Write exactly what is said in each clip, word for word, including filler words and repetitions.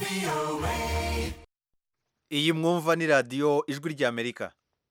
iyi mwumva ni radiyo ijwi ry'Amerika.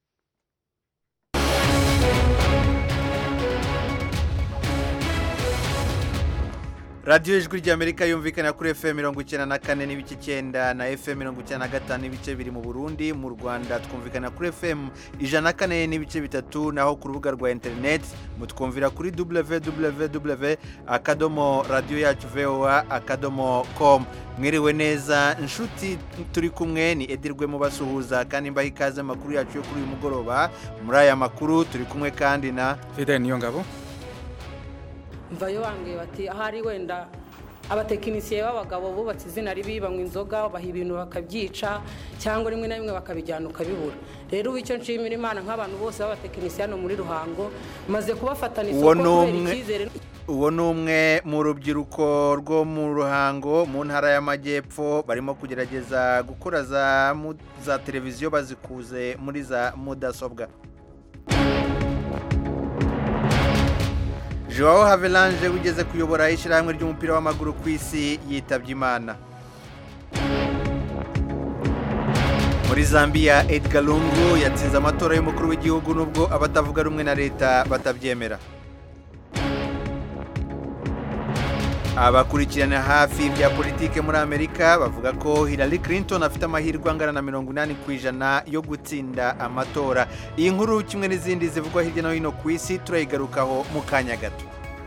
radiyo ijwi ry'Amerika yumvikana kuri F M mirongo icyenda na kane n'ibice icyenda na F M mirongo icyenda na gatanu n'ibice biri mu Burundi. Mu Rwanda twumvikana kuri F M ijana na kane n'ibice bitatu, naho ku rubuga rwa internet mutwumvira kuri w w w akadomo radio yacu voa akadomo com. Mwiriwe neza inshuti, turi kumwe ni Edirwe mu basuhuza kandi mbaha ikaze amakuru yacu yo kuri uyu mugoroba. Muri aya makuru turi kumwe kandi na Fidel Niyongabo. Mvayo bambwiye bati ahari wenda abatekinisiye b'abagabo bubatse izina ribi banywa inzoga baha ibintu bakabyica cyangwa rimwe na rimwe bakabijyana ukabibura. Rero icyo nshimira Imana nk'abantu bose b'abatekinisiye hano muri Ruhango maze kubafatana isoko kubera icyizere. Uwo ni umwe mu rubyiruko rwo mu Ruhango mu ntara y'Amajyepfo barimo kugerageza gukora za za televiziyo bazikuze muri za mudasobwa. Joao Havelange wigeze kuyobora ishyirahamwe ry'umupira w'amaguru ku isi yitabye Imana. Muri Zambia Edgar Lungu yatsinze amatora y'umukuru w'igihugu nubwo abatavuga rumwe na leta batabyemera. Abakurikirana hafi ibya politike muri Amerika bavuga ko Hillary Clinton afite amahirwe angana na mirongo inani ku ijana yo gutsinda amatora. Iyi nkuru kimwe n'izindi zivugwa hirya no hino ku isi turayigarukaho mu kanya gato.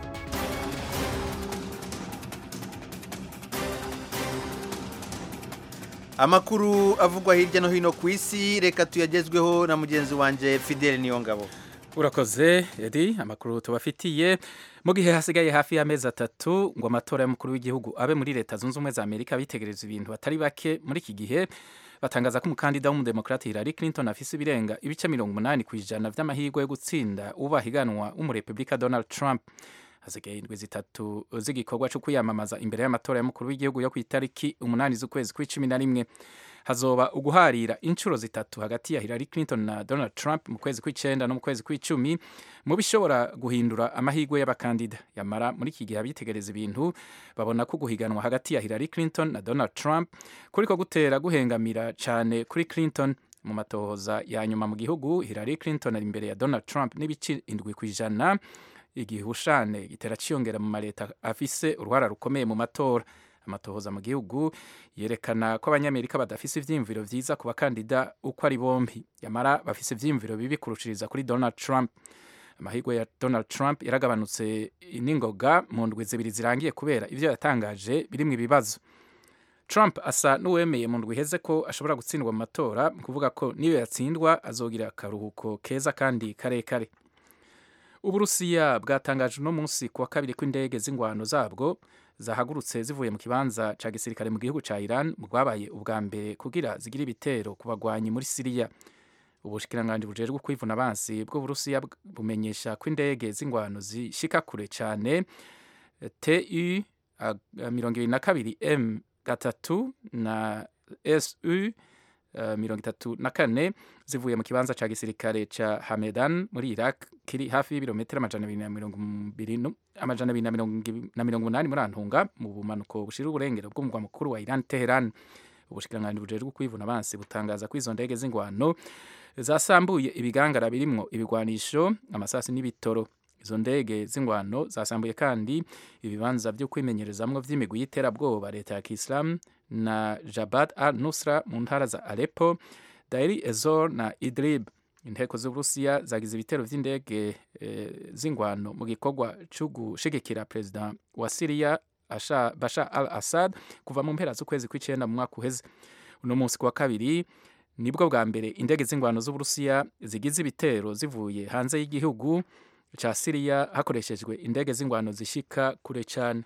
Amakuru avugwa hirya no hino ku isi reka tuyagezweho na mugenzi wanje Fidel Niyongabo. Urakoze Edi, amakuru tubafitiye mu gihe hasigaye hafi y'amezi atatu ngo amatora y'umukuru w'igihugu abe muri leta zunze ubumwe za Amerika bitegereza ibintu batari bake muri iki gihe batangaza ko umukandida w'umudemokrati Hillary Clinton afise ibirenga ibice mirongo umunani ku ijana vy'amahirwe yo gutsinda ubahiganwa w'umurepublika Donald Trump. Hasigaye indwi zitatu z'igikorwa cyo kwiyamamaza imbere y'amatora y'umukuru w'igihugu yo ku itariki umunani z'ukwezi kw'icumi na rimwe. Hazoba uguharira inshuro zitatu hagati ya Hillary Clinton na Donald Trump mu kwezi kw'icenda no mu kwezi kw'icumi mu bishobora guhindura amahirwe y'abakandida. Yamara muri iki gihe abitegereza ibintu babona ko guhiganwa hagati ya Hillary Clinton na Donald Trump kuriko gutera guhengamira cyane kuri Clinton. Mu matohoza ya nyuma mu gihugu Hillary Clinton ari imbere ya Donald Trump n'ibice indwi ku ijana, igihushane gitera ciyongera mu maleta afise uruhara rukomeye mu matora. Amatohoza mu gihugu yerekana ko abanyamerika badafise ivyimviro vyiza ku bakandida uko ari bombi, yamara bafise ivyimviro bibi kurushiriza kuri Donald Trump. Amahirwe ya Donald Trump yaragabanutse n'ingoga mu ndwi zibiri zirangiye kubera ivyo yatangaje birimwo ibibazo. Trump asa n'uwemeye mu ndwi iheze ko ashobora gutsindwa mu matora, kuvuga ko niyo yatsindwa azogira akaruhuko keza kandi karekare. Uburusiya bwatangaje no munsi kuwa kabiri ko indege z'ingwano zabwo zahagurutse zivuye mu kibanza ca gisirikare mu gihugu ca Iran mu rwabaye ubwa mbere kugira zigira ibitero ku bagwanyi muri Syria. Ubushikiranganje bujejwe kwivuna abansi bwo Burusiya bumenyesha ko indege z'ingwano zishika kure cane T U mirongo ibiri na kabiri M gatatu na S U mirongo itatu na kane zivuye mu kibanza ca gisirikare ca Hamedan muri Iraq kiri hafi y'ibirometero amajana abiri na mirongo ibiri amajana abiri na mirongo umunani muri Antunga mu bumanuko bushira uburengero bw'umugwa mukuru wa Iran Tehran. Ubushikiranganje bujejwe kwivuna abansi butangaza ko izo ndege z'ingwano zasambuye ibigangara birimwo ibigwanisho, amasasi n'ibitoro. Izo ndege z'ingwano zasambuye kandi ibibanza byo kwimenyerezamwo vy'imigwi y'iterabwoba leta ya Islam na Jabhat al-Nusra mu ntara za Aleppo, Deir ez-Zor na Idlib. Inteko z'Uburusiya zagize ibitero vy'indege e, z'ingwano mu gikorwa cyo gushigikira president wa Syria Bashar al-Assad kuva mu mpera z'ukwezi kw'icenda mu mwaka uheze. Uno munsi kuwa kabiri nibwo bwa mbere indege z'ingwano z'Uburusiya zigize ibitero zivuye hanze y'igihugu cha Syria hakoreshejwe indege z'ingwano zishika kure cyane.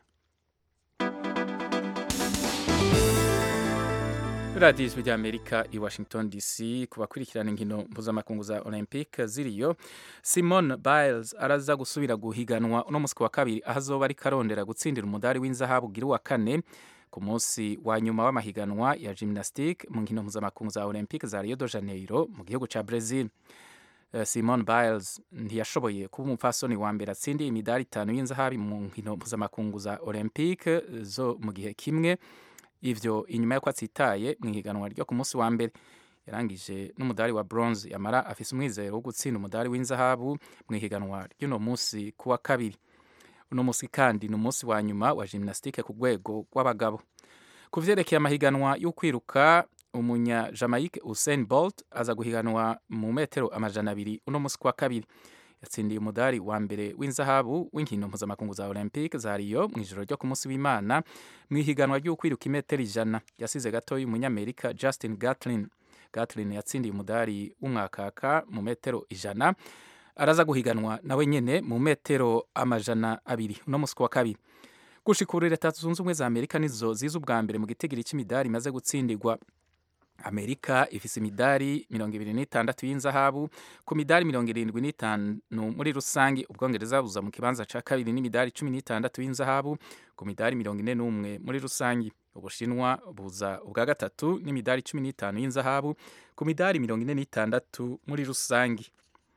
Radio Ijwi ry'Amerika i Washington D C kubakurikirana inkino mpuzamakungu za Olympic ziriyo. Simone Biles araza gusubira guhiganwa uno munsi wa kabiri ahazoba ari karondera gutsindira umudari w'inzahabu gira wa kane ku munsi wa nyuma w'amahiganwa ya gymnastique mu nkino mpuzamakungu za Olympic za Rio de Janeiro mu gihugu ca Brazil. Simone Biles ntiyashoboye kuba umupfasoni wa mbere atsindiye imidari itanu y'inzahabu mu nkino mpuzamakungu za Olympique zo mu gihe kimwe ivyo inyuma y'uko atsitaye mu ihiganwa ryo ku munsi wa mbere. Yarangije n'umudari wa bronze, yamara afise umwizero wo gutsinda umudari w'inzahabu mu ihiganwa ry'uno munsi kuwa kabiri. Uno munsi kandi ni umunsi wa nyuma wa gymnastique ku rwego rw'abagabo. Ku vyerekeye amahiganwa yo kwiruka, umunya Jamaica Usain Bolt aza guhiganwa mu metero amajana abiri uno munsi kuwa kabiri. Yatsindiye umudari wa mbere w'inzahabu w'inkino mpuzamakungu za Olympique za Rio mu ijoro ryo ku munsi w'Imana mu ihiganwa ryo kwiruka imetero ijana. Yasize gatoya umunyamerika Justin Gatlin. Gatlin yatsindiye umudari w'umwakaka mu metero ijana. Araza guhiganwa nawe nyene mu metero amajana abiri uno munsi kuwa kabiri. Gushikura Leta Zunze Ubumwe za Amerika nizo ziza ubwa mbere mu gitigiri c'imidari imaze gutsindirwa. Amerika ifise imidari mirongo ibiri n'itandatu y'inzahabu ku midari mirongo irindwi n'itanu muri rusangi. Ubwongereza buza mu kibanza ca kabiri n'imidari cumi n'itandatu y'inzahabu ku midari mirongo ine n'umwe muri rusangi. Ubushinwa buza ubwa gatatu n'imidari cumi n'itanu y'inzahabu ku midari mirongo ine n'itandatu muri rusangi.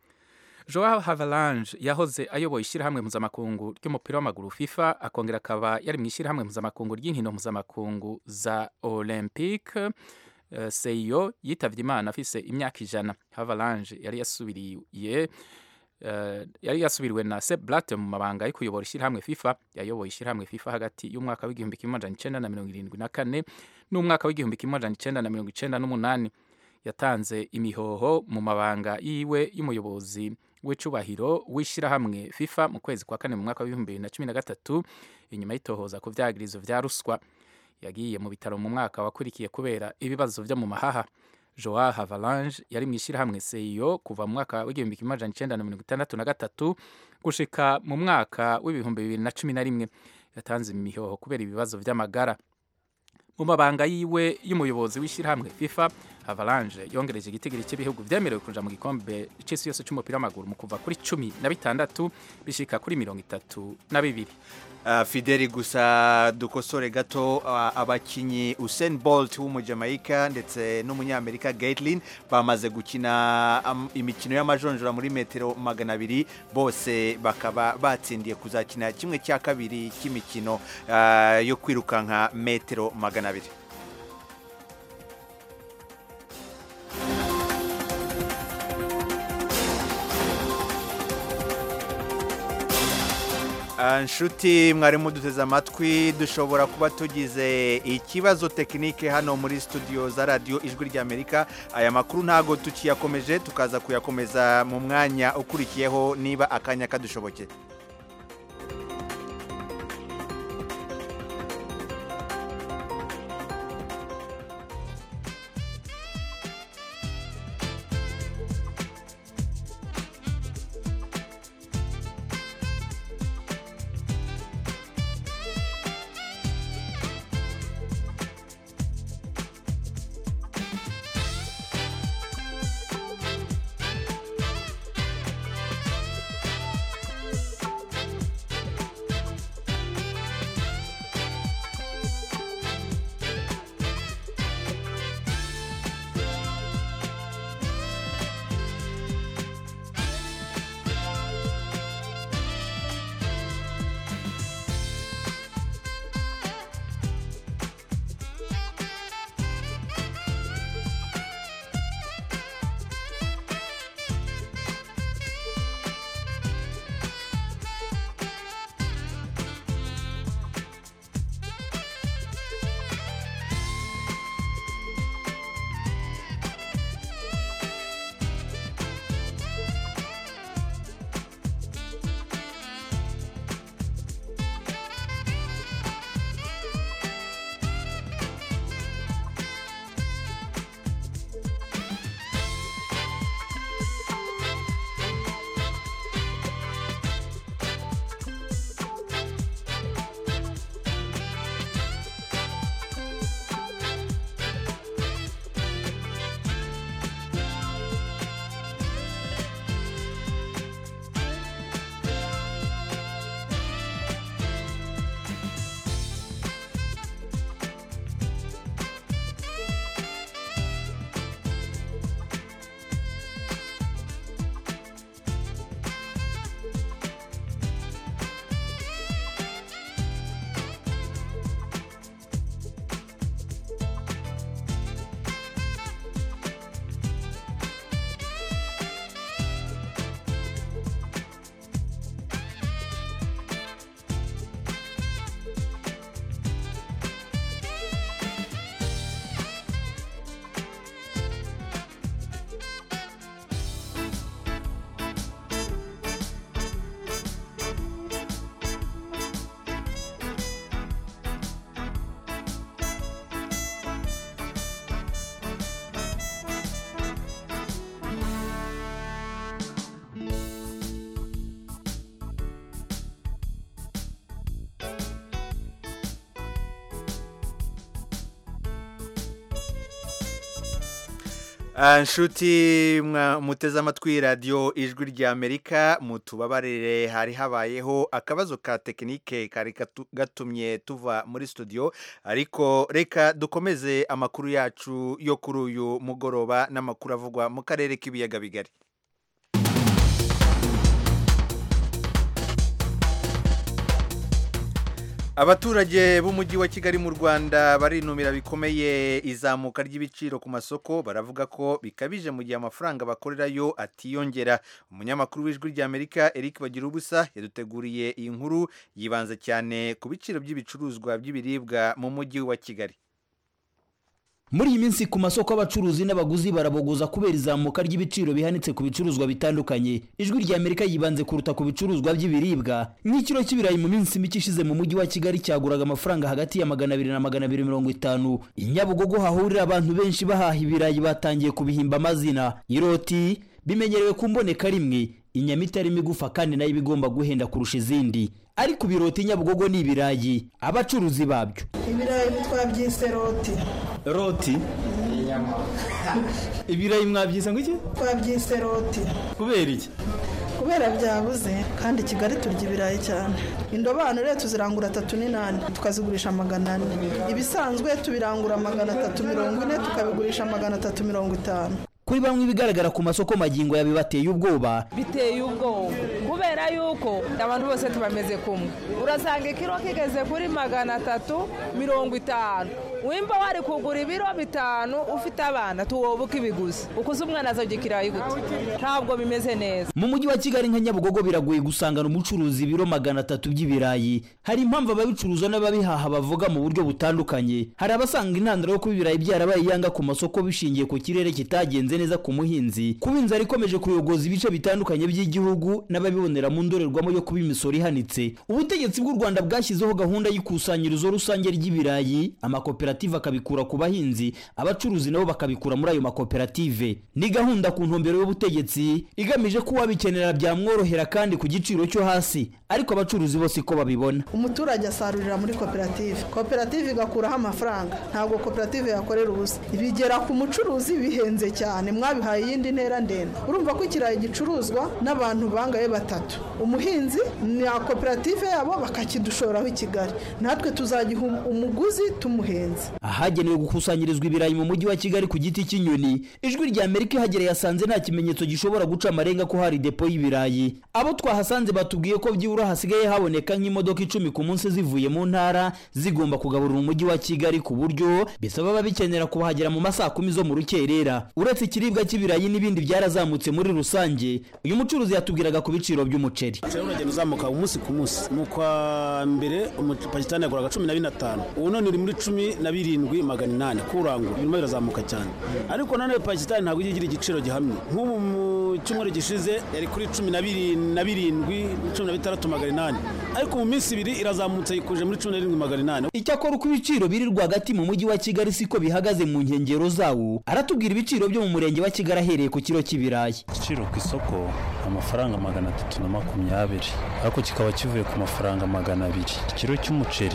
Joao Havelange yahoze ayoboye ishyirahamwe mpuzamakungu ry'umupira w'amaguru FIFA, akongera akaba yari mu ishyirahamwe mpuzamakungu ry'inkino mpuzamakungu za Olympique Uh, Seyo yitavye Imana afise imyaka ijana. Havelange yari yasubiriye uh, yari yasubiriwe na Sepp Blatter mu mabanga yo kuyobora ishyirahamwe FIFA. Yayoboye ishyirahamwe FIFA hagati y'umwaka w'igihumbi kimwe amajana icenda na mirongo irindwi na kane n'umwaka w'igihumbi kimwe amajana icenda na mirongo icenda n'umunani. Yatanze imihoho mu mabanga yiwe y'umuyobozi w'icubahiro w'ishyirahamwe FIFA mu kwezi kwa kane mu mwaka w'ibihumbi bibiri na cumi na gatatu inyuma y'itohoza ku vyagirizo vya ruswa. Yagiye mu bitaro mu mwaka wakurikiye kubera ibibazo vyo mu mahaha. Joao Havelange yari mu ishyirahamwe Seyo kuva mu mwaka w'igihumbi kimwe amajana icenda na mirongo itandatu na gatatu gushika mu mwaka w'ibihumbi bibiri na cumi na rimwe. Yatanze imihoho kubera ibibazo vy'amagara. Mu mabanga yiwe y'umuyobozi w'ishyirahamwe FIFA, Havelange yongereje igitigiri cy'ibihugu vyemerewe kuja mu gikombe c'isi yose c'umupira w'amaguru mu kuva kuri cumi na bitandatu bishika kuri mirongo itatu na bibiri. Uh, Fideli gusa dukosore gato uh, abakinyi Usain Bolt w'umujamaika ndetse n'umunyamerika Gatlin bamaze gukina um, imikino y'amajonjora muri metero magana abiri, bose bakaba batsindiye kuzakina kimwe cya kabiri cy'imikino uh, yo kwirukanka metero magana abiri. Nshuti mwarimu duteze amatwi, dushobora kuba tugize ikibazo tekinike hano muri studio za radio Ijwi ry'Amerika. Aya makuru ntago tukiyakomeje, tukaza kuyakomeza mu mwanya ukurikiyeho niba akanya kadushoboke. Nshuti muteze amatwi radiyo ijwi rya Amerika mutubabarire hari habayeho akabazo ka tekinike kari gatumye tuva muri studio ariko reka dukomeze amakuru yacu yo kuri uyu mugoroba n'amakuru avugwa mu karere k'ibiyaga bigari. Abaturage b'umujyi wa Kigali mu Rwanda barinumira bikomeye izamuka ry'ibiciro ku masoko baravuga ko bikabije mu gihe amafaranga bakorerayo atiyongera. Umunyamakuru w'ijwi rya Amerika Eric Bagirubusa yaduteguriye iyi nkuru yibanze cyane ku biciro by'ibicuruzwa by'ibiribwa mu mujyi wa Kigali. Muri iyi minsi ku masoko abacuruzi n'abaguzi barabogoza kubera izamuka ry'ibiciro bihanitse ku bicuruzwa bitandukanye. Ijwi rya Amerika yibanze kuruta ku bicuruzwa by'ibiribwa. Nk'ikiro cy'ibirayi mu minsi mike ishize mu mujyi wa Kigali cyaguraga amafaranga hagati ya magana abiri na magana abiri mirongo itanu. Inyabugogo hahurira abantu benshi bahaha ibirayi batangiye kubihimba amazina. Iroti bimenyerewe ku mboneka rimwe, inyamitari migufa kandi nayo bigomba guhenda kurusha izindi. Ariko biroti Nyabugogo ni ibirayi abacuruzi babyo. Ibirayi twabyise roti. Roti? Ibirayi mwabyise ngo iki? Twabyise roti. Kubera iki? Kubera byabuze kandi Kigali turya ibirayi cyane. Indobano rero tuzirangura atatu n'inani tukazigurisha magana ane. Ibisanzwe tubirangura magana atatu mirongo ine tukabigurisha magana atatu mirongo itanu. Kuri bamwe bigaragara ku masoko magingo yabibateye ubwoba. Biteye ubwoba kubera yuko abantu bose tubameze kumwe. Urasanga ikiro kigeze kuri magana atatu mirongo itanu. Wimba wari kugura ibiro bitanu ufite abana tuwobuka ibiguzi. Ukuze umwana azogikirayi gute? Ntabwo bimeze neza. Mu mujyi wa Kigali nka Nyabugogo biragoye gusangana umucuruzi ibiro magana atatu by'ibirayi. Hari impamvu ababicuruza n'ababihaha bavuga mu buryo butandukanye. Hari abasanga intandaro yo kuba ibirayi byarabaye yanga ku masoko bishingiye ku kirere kitagenze neza ku muhinzi. Kuba inzara ikomeje kuyogoza ibice bitandukanye by'igihugu n'ababibonera mu ndorerwamo yo kuba imisoro ihanitse. Ubutegetsi bw'u Rwanda bwashyizeho gahunda y'ikusanyirizo rusange ry'ibirayi, amakoperative akabikura ku bahinzi, abacuruzi nabo bakabikura muri ayo makoperative. Ni gahunda ku ntumbero y'ubutegetsi igamije ko wabikenera byamworohera kandi ku giciro cyo hasi, ariko abacuruzi bose ko babibona. Umuturage asarurira muri koperative, koperative igakuraho amafaranga, ntabwo koperative yakorera ubusa. Ibigera ku mucuruzi bihenze cyane, mwabihaye yindi ntera ndende. Urumva ko ikirayi gicuruzwa n'abantu bangaye batatu, umuhinzi na koperative yabo bakakidushoraho i Kigali, natwe tuzagiha umuguzi tumuhenze. Ahagenewe gukusanyirizwa ibirayi mu mujyi wa Kigali ku giti cy'inyoni, Ijwi rya Amerika ihagere yasanze nta kimenyetso gishobora guca amarenga ko hari depo y'ibirayi. Abo twahasanze batubwiye ko byibura hasigaye haboneka nk'imodoka icumi ku munsi zivuye mu ntara zigomba kugaburira umujyi wa Kigali, ku buryo bisaba babikenera kubahagera mu masaa kumi zo mu rukerera. Uretse ikiribwa cy'ibirayi n'ibindi byarazamutse muri rusange, uyu mucuruzi yatubwiraga ku biciro by'umuceri. Uragenda uzamuka umunsi ku munsi. Mu kwa mbere umupakitani yaguraga cumi na bitanu, ubu none uri muri cumi na birindwi magana inani kurangura, birimo birazamuka cyane. Ariko none pakitani ntabwo igira igiciro gihamye. Nk'ubu mu cyumweru gishize yari kuri cumi na birindwi cumi na bitandatu magana inani, ariko mu minsi ibiri irazamutse ikuje muri cumi na birindwi magana inani. Icyakora uko ibiciro biri rwagati mu mujyi wa Kigali siko bihagaze mu nkengero zawo. Aratubwira ibiciro byo mu murenge wa Kigali ahereye ku kiro cy'ibirayi. Igiciro ku isoko amafaranga magana atatu na makumyabiri, ariko kikaba kivuye ku mafaranga magana abiri. Ikiro cy'umuceri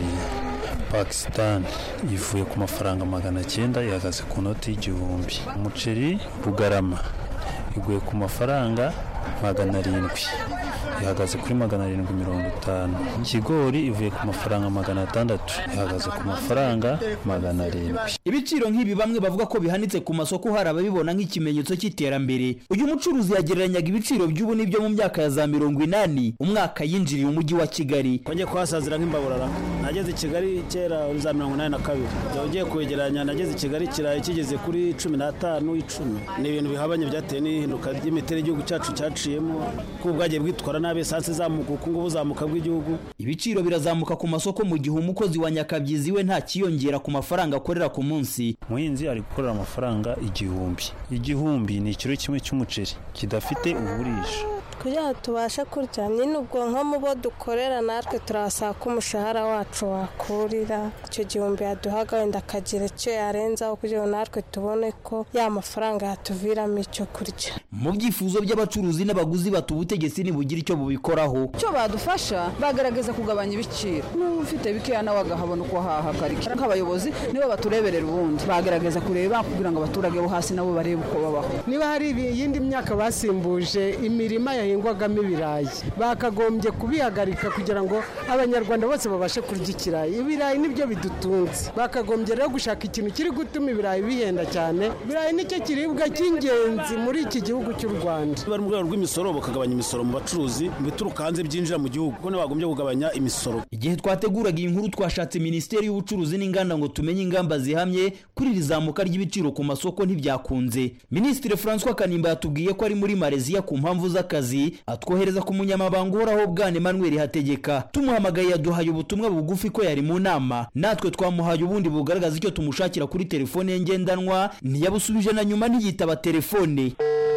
Pakistan ivuye ku mafaranga magana cyenda ihagaze ku noti y'igihumbi. Umuceri Bugarama iguye ku mafaranga magana arindwi ihagaze kuri magana arindwi mirongo itanu. Ikigori ivuye ku mafaranga magana atandatu ihagaze ku mafaranga magana arindwi. Ibiciro nk'ibi bamwe bavuga ko bihanitse ku masoko hari ababibona nk'ikimenyetso cy'iterambere. Uyu mucuruzi yagereranyaga ibiciro by'ubu n'ibyo mu myaka ya za mirongo inani umwaka yinjiriye umujyi wa Kigali. Konje kwasazira nk'imbaburara nageze Kigali kera za mirongo inani na kabiri, ugiye kwegeranya nageze Kigali kirayi kigeze kuri cumi n'atanu icumi. Ni ibintu bihabanye byateye n'ihinduka ry'imiterere y'igihugu cyacu cyaciyemo ku bwagiye bwitwara nabe sanse zamuka ukungu buzamuka bw'igihugu. Ibiciro birazamuka ku masoko mu gihe umukozi wa Nyakabyizi we nta kiyongera ku mafaranga akorera ku munsi. Muhinzi ari gukorera amafaranga igihumbi. Igihumbi ni ikiro kimwe cy'umuceri kidafite uburisha. kugira tubashe kurya nyine ubwo nko mu bo dukorera natwe turasaba ko umushahara wacu wakurira icyo gihumbi yaduhaga wenda akagira icyo yarenzaho kugira ngo natwe tubone ko ya mafaranga yatuviramo icyo kurya. Mu byifuzo by'abacuruzi n'abaguzi batu ubutegetsi nibugira icyo bubikoraho. Cyo badufasha bagaragaza kugabanya ibiciro. N'ufite bikeya nawe agahabona uko haha kariki. Nk'abayobozi nibo batureberera ubundi. Bagaragaza kureba kugira ngo abaturage bo hasi nabo barebe uko babaho. Niba hari iyindi myaka basimbuje imirima yahingwagamo ibirayi bakagombye kubihagarika kugira ngo abanyarwanda bose babashe kurya ikirayi. Ibirayi nibyo bidutunze. Bakagombye rero gushaka ikintu kiri gutuma ibirayi bihenda cyane. Ibirayi nicyo kiribwa cy'ingenzi muri iki gihugu cy'u Rwanda. Bari mu rwego rw'imisoro bakagabanya imisoro mu bacuruzi bituruka hanze byinjira mu gihugu kuko bagombye kugabanya imisoro. Igihe twateguraga iyi nkuru twashatse Minisiteri y'Ubucuruzi n'Inganda ngo tumenye ingamba zihamye kuri rizamuka ry'ibiciro ku masoko ntibyakunze. Minisitiri François Kanimba yatubwiye ko ari muri Malaysia ku mpamvu z'akazi atwohereza ku munyamabanga uhoraho Bwana Emmanuel Hategeka. Tumuhamagaye yaduhaye ubutumwa bugufi ko yari mu nama, natwe twamuhaye ubundi bugaragaza icyo tumushakira kuri telefone ye ngendanwa ntiyabusubije na nyuma ntiyitaba telefone.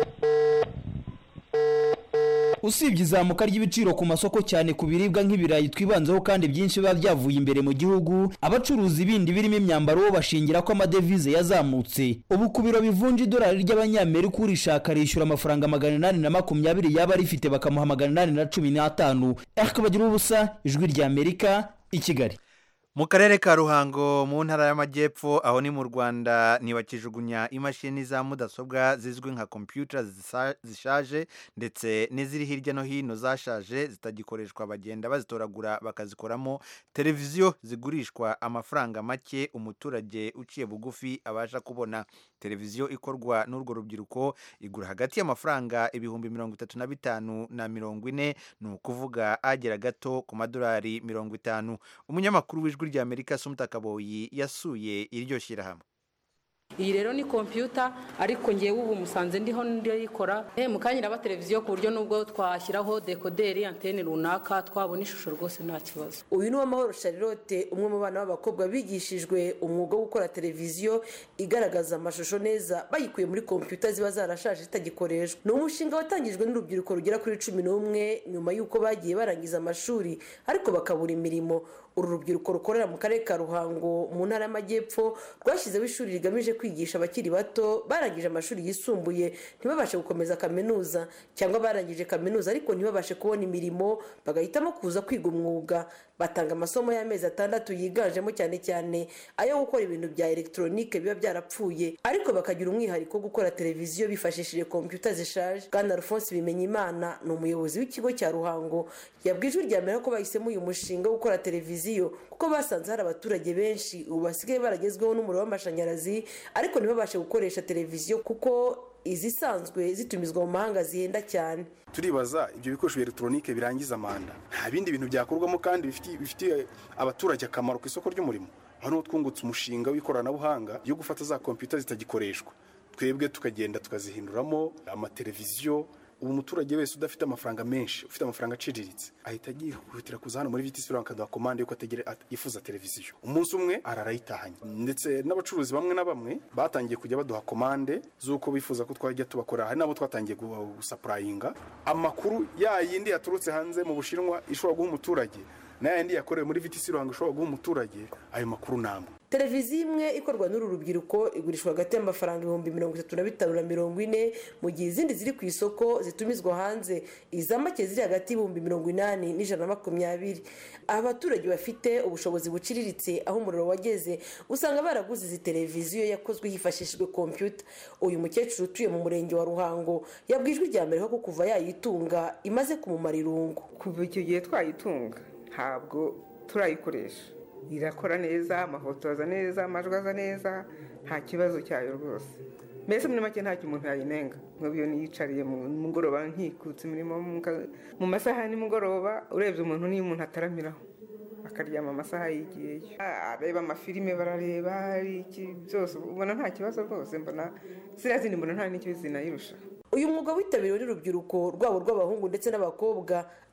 Usibye izamuka ry'ibiciro ku masoko cyane ku biribwa nk'ibirayi twibanzeho kandi byinshi biba byavuye imbere mu gihugu, abacuruzi bindi birimo imyambaro bo bashingira ko amadevize yazamutse. Ubu ku biro bivunja idolari ry'abanyamerika urishaka rishyura amafaranga magana inani na makumyabiri yaba rifite bakamuha magana inani na cumi n'atanu. Akabagira ubusa Ijwi rya Amerika i Kigali. Mu karere ka Ruhango mu ntara y'Amajyepfo aho ni mu Rwanda nibakijugunya imashini za mudasobwa zizwi nka computer zishaje ndetse n'iziri hirya no hino zashaje zitagikoreshwa bagenda bazitoragura bakazikoramo televiziyo zigurishwa amafaranga make umuturage uciye bugufi abasha kubona. Televiziyo ikorwa n'urwo rubyiruko igura hagati y'amafaranga ibihumbi mirongo itatu na bitanu na mirongo ine, ni ukuvuga agera gato ku madolari mirongo itanu. Umunyamakuru w'Ijwi rya Amerika Sumta Kaboyi yasuye iryo shyirahamwe. Iyi rero ni computer ariko ngiye ubu musanze ndiho ndiyikora eh mukanyira ba televiziyo ku buryo nubwo twashyiraho decoder antenne runaka twabona ishusho rwose nta kibazo. Uyu ni Amahoro Charlotte, umwe mu bana b'abakobwa bigishijwe umwuga wo gukora televiziyo igaragaza amashusho neza bayikuye muri computer ziba zarashaje zitagikoreshwa. Ni umushinga watangijwe n'urubyiruko rugera kuri cumi n'umwe nyuma y'uko bagiye barangiza amashuri ariko bakabura imirimo. Uru rubyiruko rukorera mu karere ka Ruhango mu ntara y'Amajyepfo rwashyizeho ishuri rigamije kwigisha abakiri bato barangije amashuri yisumbuye ntibabashe gukomeza kaminuza cyangwa barangije kaminuza ariko ntibabashe kubona imirimo bagahitamo kuza kwiga umwuga. Batanga amasomo y'amezi atandatu yiganjemo cyane cyane ayo gukora ibintu bya electronique biba byarapfuye ariko bakagira umwihariko wo gukora televiziyo bifashishije computer zishaje. Bwana Alphonse Bimenyimana ni umuyobozi w'ikigo cya Ruhango yabwije Ijwi rya Amerika ko bahisemo uyu mushinga wo gukora televiziyo kuko basanze hari abaturage benshi ubu basigaye baragezweho n'umuriro w'amashanyarazi ariko ntibabashe gukoresha televiziyo kuko izisanzwe zitumizwa mu mahanga zihenda cyane. Turibaza ibyo bikoresho bya electronique birangiza amanda nta bindi bintu byakorwamo kandi bifitiye bifitiye abaturage akamaro ku isoko ry'umurimo. Hano twungutse umushinga w'ikoranabuhanga yo gufata za computer zitagikoreshwa twebwe tukagenda tukazihinduramo amateleviziyo. Ubu muturage wese udafite amafaranga menshi ufite amafaranga aciriritse ahita yihutira kuza hano muri Vitis Bank akaduha commande yuko ategere yifuza televiziyo umunsi umwe ararayitahanye. Ndetse n'abacuruzi bamwe na bamwe batangiye kujya baduha commande z'uko bifuza ko twajya tubakora, hari nabo twatangiye gusuplyinga amakuru ya yindi yaturutse hanze mu Bushinwa ishobora guha umuturage na yandi yakorewe muri Vitis Bank ishobora guha umuturage ayo makuru namwe. Televiziyo imwe ikorwa n'uru rubyiruko igurishwa hagati y'amafaranga ibihumbi mirongo itatu na bitanu na mirongo ine mu gihe izindi ziri ku isoko zitumizwa hanze izamake ziri hagati y'ibihumbi mirongo inani n'ijana na makumyabiri. Abaturage bafite ubushobozi buciriritse aho umuriro wageze usanga baraguze izi televiziyo yakozwe hifashishijwe computer. Uyu mukecuru utuye mu murenge wa Ruhango yabwijwe Ijwi rya Amerika ko kuva yayitunga imaze kumumara irungu. Kuva icyo gihe twayitunga ntabwo turayikoresha, irakora neza, amafoto aza neza, amajwi aza neza, nta kibazo cyayo rwose. Mbese muri make nta umuntu yayinenga. Nk'ubu niyicariye mu mugoroba nkikutse imirimo mu masaha nimugoroba urebye umuntu ni umuntu ataramiraho akaryama amasaha yigiyeyo areba amafilime barareba iki byose ubona nta kibazo rwose, mbona ziriya zindi mbona nta n'icyo zinayirusha. Uyu mwuga witabiriwe n'urubyiruko rwabo rw'abahungu ndetse n'abakobwa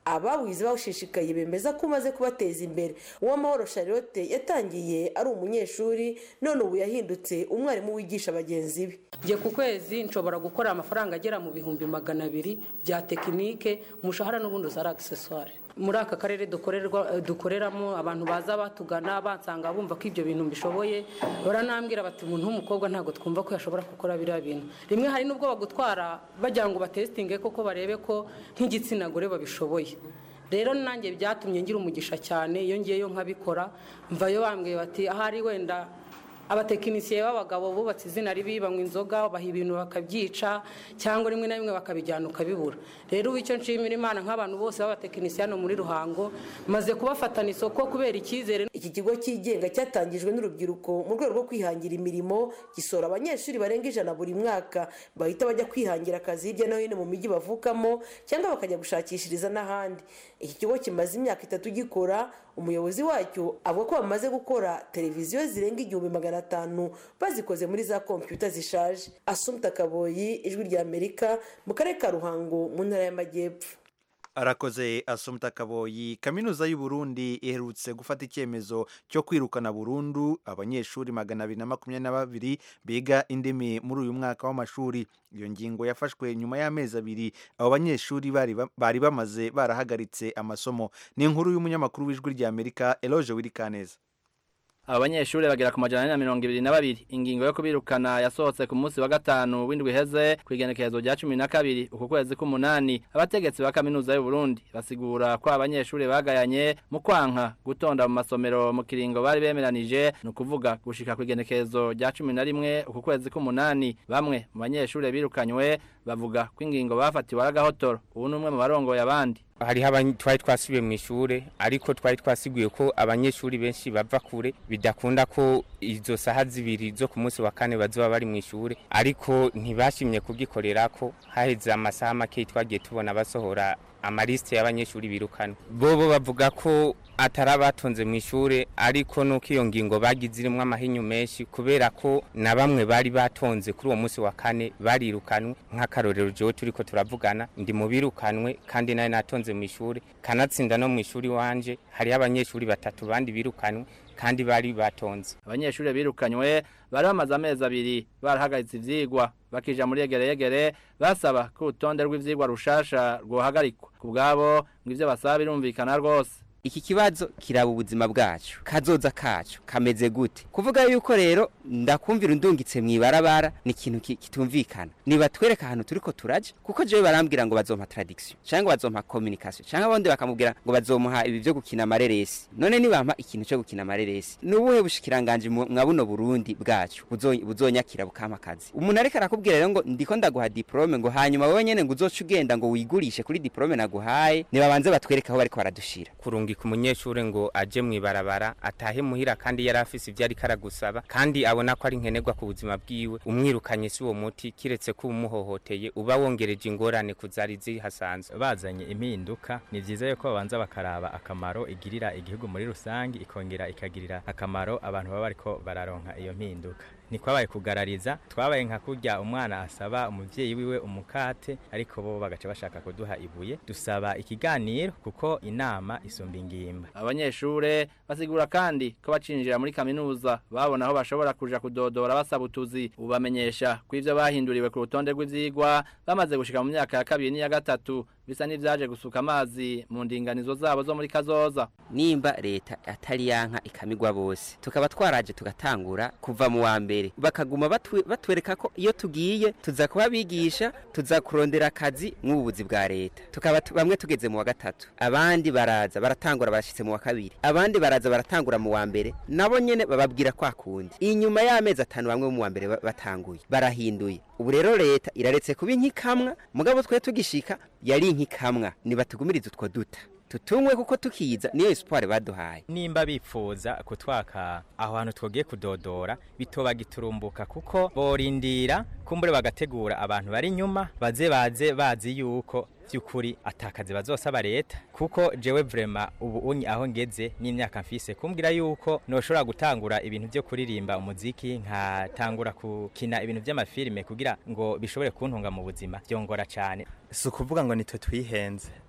abawize bashishikaye bemeza ko umaze kubateza imbere. Uwamahoro Charlotte yatangiye ari umunyeshuri none ubu yahindutse umwarimu wigisha bagenzi be. Ngiye ku kwezi nshobora gukora amafaranga agera mu bihumbi magana abiri bya tekinike, umushahara n'ubundi za accessoire. Muri aka karere dukorerwa dukoreramo abantu baza batugana bansanga bumva ko ibyo bintu mbishoboye, baranambwira bati umuntu w'umukobwa ntago twumva ko yashobora gukora biriya bintu. Rimwe hari nubwo bagutwara bagira ngo batestinge koko barebe ko nk'igitsina gore babishoboye. Rero nanjye byatumye ngira umugisha cyane iyo ngiyeyo nkabikora, mvayo bambwiye bati ahari wenda abatekinisiye b'abagabo bubatse izina ribi banywa inzoga baha ibintu bakabyica cyangwa rimwe na rimwe bakabijyana ukabibura. Rero icyo nshimira Imana nk'abantu bose b'abatekinisiye hano muri Ruhango maze kubafatana isoko kubera icyizere. Iki kigo cyigenga cyatangijwe n'urubyiruko mu rwego rwo kwihangira imirimo, gisora abanyeshuri barenga ijana buri mwaka bahita bajya kwihangira akazi hirya no hino mu mijyi bavukamo cyangwa bakajya gushakishiriza n'ahandi. Iki kigo kimaze imyaka itatu gikora, umuyobozi wacyo avuga ko bamaze gukora televiziyo zirenga igihumbi magana atanu bazikoze muri za kompiyuta zishaje. Assumpta Kaboyi, Ijwi rya Amerika, mu karere ka Ruhango mu ntara y'Amajyepfo. Arakoze Assumpta Kaboyi. Kaminuza y'u Burundi iherutse gufata icyemezo cyo kwirukana burundu abanyeshuri magana abiri na makumyabiri na babiri biga indimi muri uyu mwaka w'amashuri. Iyo ngingo yafashwe nyuma y'amezi abiri abo banyeshuri bari bari bamaze barahagaritse amasomo. Ni inkuru y'umunyamakuru w'Ijwi rya Amerika Eloge Wirikaneza. Abanyeshuri bagera ku majana na mirongo ibiri na babiri. Ingingo yo kubirukana yasohotse ku munsi wa gatanu w'indwi heze kwigenekerezo rya cumi na kabiri uku kwezi k'umunani. Abategetsi ba kaminuza y'u Burundi basigura ko abanyeshuri bagayanye mu kwanka gutonda mu masomero mu kiringo bari bemeranije, no kuvuga gushika kwigenekerezo rya cumi na rimwe uku kwezi k'umunani. Bamwe mu banyeshuri birukanywe bavuga ko ingingo bafatiwe aragahotoro. Ubu numwe mu barongoye abandi. Hari haba twari twasubiye mu ishure, ariko twari twasiguye ko abanyeshuri benshi bava kure bidakunda ko izo saha zibiri zo ku munsi wa kane bazoba bari mu ishure, ariko ntibashimye kugikorera ko haheze amasaha make twagiye tubona basohora amaliste y'abanyeshuri birukana. Bobo bavuga ko atarabatonze mu ishure, ariko nuko iyo ngingo bagize irimwe amahinyu menshi kubera ko na bamwe bari batonze kuri uwo munsi wa kane barirukanwe. Nk'akarorero jewe turiko turavugana ndi mu birukanwe kandi naye natonze mu ishure, kanatsinda no mu ishuri wanje hari abanyeshuri batatu bandi birukanwe kandi bari batonze. Abanyeshuri birukanywe bari bamaze amezi abiri barahagaritse ivyigwa, bakija muri yegere yegere basaba ko urutonde rw'ivyigwa rushasha rwohagarikwa. Kubgabo ngivyo basaba birumvikana rwose. Iki kibazo kiraba ubuzima bwacu, kazoza kacu kameze gute? Kuvuga yuko rero ndakumvira undungitse mwibarabara ni ikintu kitumvikana. Niba twereka ahantu turiko turaje, kuko jewe barambwira ngo bazompa traduction cyangwa bazompa communication cyangwa abandi bakamubwira ngo bazomuha ibi byo gukina amareresi. None nibampa ikintu cyo gukina amareresi, nubuhe bushikiranganje mwabuno Burundi bwacu buzonyakira bukama kazi? Umuntu areka arakubwira rero ngo ndiko ndaguha diplome ngo hanyuma wowe nyene ngo uzoca ugenda ngo wigurishe kuri diplome naguhaye. Niba banze batwereka aho bariko baradushira. Kurungi ku munyeshure ngo aje mwibarabara atahe muhira kandi yarafise ivyo ari karagusaba kandi abona ko ari nkenerwa ku buzima bwiwe, umwirukanye si uwo muti kiretse ko umuhohoteye uba wongereje ingorane kuzarizi hasanzwe. Bazanye impinduka, ni vyiza yuko babanza bakaraba akamaro igirira igihugu muri rusangi, ikongera ikagirira akamaro abantu baba bariko bararonka iyo mpinduka. Ni kwabaye kugarariza, twabaye nka kurya umwana asaba umuvyeyi wiwe umukate, ariko bo bagaca bashaka kuduha ibuye. Dusaba ikiganiro kuko inama isumba ingimba. Abanyeshure basigura kandi ko bacinjira muri kaminuza babona aho bashobora kuja kudodora basaba utuzi. Ubamenyesha ko ivyo bahinduriwe ku rutonde rw'ivyigwa bamaze gushika mu myaka ya kabiri n'iya gatatu bisa n'ivyaje gusuka amazi mu ndinganizo zabo zo muri kazoza. Nimba leta atari yanka ikamigwa bose, tukaba twaraje tugatangura kuva mu wa mbere, bakaguma batwereka ko iyo tugiye tuza kubabigisha, tuza kurondera akazi nk'ubuvuzi bwa leta. Tukaba bamwe tugeze mu wa gatatu, abandi baraza baratangura bashitse mu wa kabiri, abandi baraza baratangura mu wa mbere, nabo nyene bababwira kwa kundi. Inyuma y'amezi atanu bamwe mu wa mbere batanguye barahinduye. Ubu rero leta iraretse kuba inkikamwa, mugabo twe tugishika yari inkikamwa. Nibatugumiriza utwo duta tutumwe kuko tukiza niyo espoir baduhaye. Nimba bipfuza kutwaka aho hantu twogiye kudodora bitoba giturumbuka, kuko borindira kumbure bagategura abantu bari nyuma baze baze bazi yuko byukuri atakaze bazosaba leta. Kuko jewe vraiment ubu unyi aho ngeze n'imyaka mfise kumbwira yuko noshobora gutangura ibintu byo kuririmba umuziki, nkatangura kukina ibintu by'amafilme kugira ngo bishobore kuntunga mu buzima byongora cyane. Si ukuvuga ngo nitwe twihenze,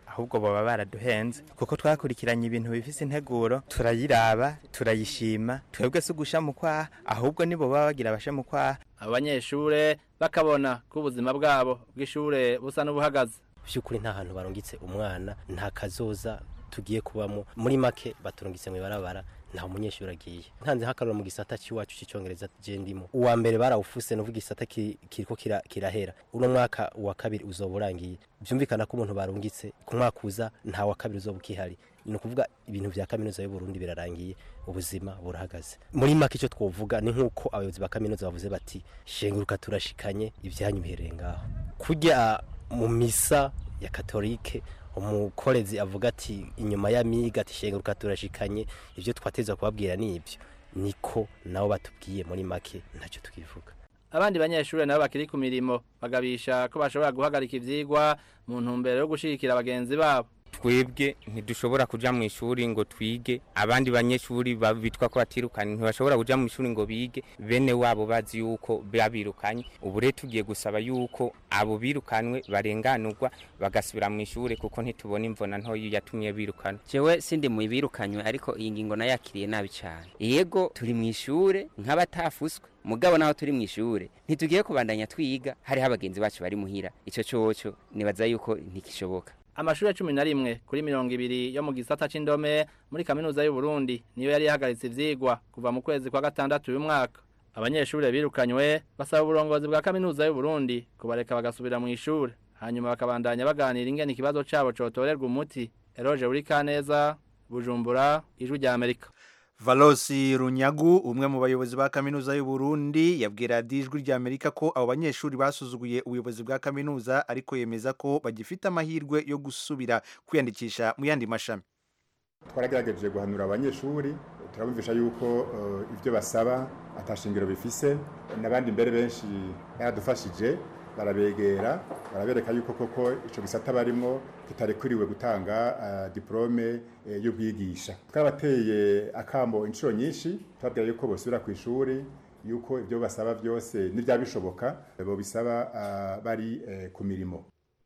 ahubwo baba baraduhenze kuko twakurikiranye ibintu bifise integuro turayiraba turayishima twebwe se gusha mu kwaha ahubwo nibo baba bagira bashe mu kwaha abanyeshure bakabona ko ubuzima bwabo bw'ishure busa n'ubuhagaze by'ukuri nta hantu barungitse umwana nta kazoza tugiye kubamo muri make baturungitse mu ibarabara nta umunyeshuri agiye ntanze hakarura mu gisata cy'iwacu cy'icyongereza je ndimo uwa mbere barawufuse no vuga gisata kiriko kirahera uno mwaka wa kabiri uzoburangiye byumvikana ko umuntu barungitse ku mwaka uza nta wa kabiri uzobukihari ni ukuvuga ibintu vya kaminuza y'u Burundi birarangiye ubuzima burahagaze muri make icyo twovuga ni nkuko abayobozi ba kaminuza bavuze bati shenguruka turashikanye ibyanyu bihereye ngaho kujya mu misa ya katolike umukorezi avuga ati inyuma ya miga ati shenguruka turashikanye ivyo twateza kubabwira nibyo niko nabo batubwiye muri make ntacyo tukivuga abandi banyeshure nabo bakiri ku mirimo bagabisha ko bashobora guhagarika ivyigwa mu ntumbero yo gushigikira abagenzi babo twebwe ntidushobora kuja mu ishuri ngo twige abandi banyeshuri bitwa ko batirukanye ntibashobora kuja mu ishuri ngo bige bene wabo bazi yuko babirukanye ubu rero tugiye gusaba yuko abo birukanwe barenganurwa bagasubira mu ishuri kuko ntitubona imvona ntoyi yatumye birukana jewe sindi mu birukanywe ariko iyi ngingo nayakiriye nabi cyane yego turi mu ishuri nk'abatafuswe mugabo naho turi mu ishuri ntitugiye kubandanya twiga hari abagenzi bacu bari muhira ico coco nibaza yuko ntikishoboka Amashure cumi na rimwe kuri mirongo ibiri yo mu gisata c'indome muri kaminuza y'u Burundi niyo yari yahagaritse ivyigwa kuva mu kwezi kwa gatandatu uyu mwaka. Abanyeshure birukanywe basaba uburongozi bwa kaminuza y'u Burundi kubareka bagasubira mu ishure hanyuma bakabandanya baganira ingene ikibazo cabo cotorerwa umuti. Eroje uri Kaneza, Bujumbura, Ijwi rya Amerika. Valosi Runyagu umwe mu bayobozi ba kaminuza y'u Burundi yabwira Ijwi rya Amerika ko abo banyeshuri basuzuguye ubuyobozi bwa kaminuza ariko yemeza ko bagifite amahirwe yo gusubira kwiyandikisha mu yandi mashami. Twaragerageje guhanura abanyeshuri turabumvisha yuko uh, ivyo basaba atashingiro bifise nabandi mbere benshi yaradufashije barabegera barabereka yuko koko ico gisata barimo kitarekuriwe gutanga uh, diplome uh, y'ubwigisha twabateye akambo inshuro nyinshi twabwira yuko bosubira ku ishuri yuko ivyo basaba byose n'ivyabishoboka bo bisaba uh, bari uh, ku mirimo.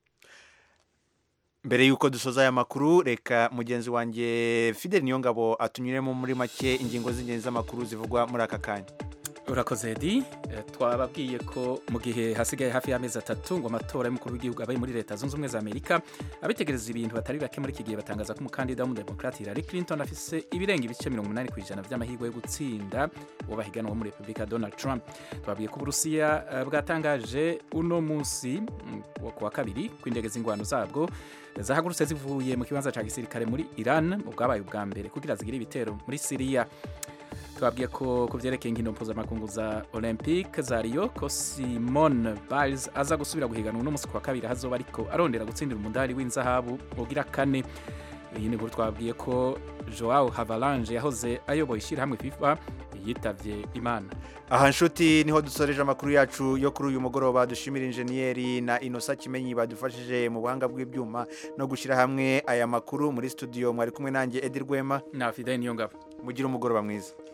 Mbere yuko dusoza aya makuru reka mugenzi wanje Fidel Niyongabo atunyuremo muri make ingingo z'ingenzi z'amakuru zivugwa muri aka kanya. Urakoze Edi twababwiye ko mu gihe hasigaye hafi y'amezi atatu ngo amatora y'umukuru w'igihugu abaye muri leta zunze ubumwe za Amerika abitegereza ibintu batari bake muri iki gihe batangaza ko umukandida w'umudemokrate Hillary Clinton afise ibirenga ibice mirongo umunani ku ijana by'amahirwe yo gutsinda uwo bahiganwa wo muri Republika Donald Trump. Twabwiye ko Burusiya bwatangaje uno munsi wo kuwa kabiri kw'indege z'ingwano zabwo zahagurutse zivuye mu kibanza ca gisirikare muri Iran ubwabaye ubwa mbere kugira zigire ibitero muri Syria. Twabwiye ko kuvyerekeye inkino mpuzamakungu za Olympique za Rio ko Simone Biles aza gusubira guhiganwa no musi kwa kabiri hazoba ariko arondera gutsindira umudari w'inzahabu ugira kane. Iyi ni twabwiye ko Joao Havelange yahoze ayoboye ishyirahamwe FIFA yitavye Imana. Aha nshuti niho dusoreje amakuru yacu yo kuri uyu mugoroba dushimira injeniyeri na Inosa Kimenyi badufashije mu buhanga bw'ibyuma no gushira hamwe aya makuru muri studio mwari kumwe nanjye Edir Rwema na Fidel Niyongabo. Mugira umugoroba mwiza.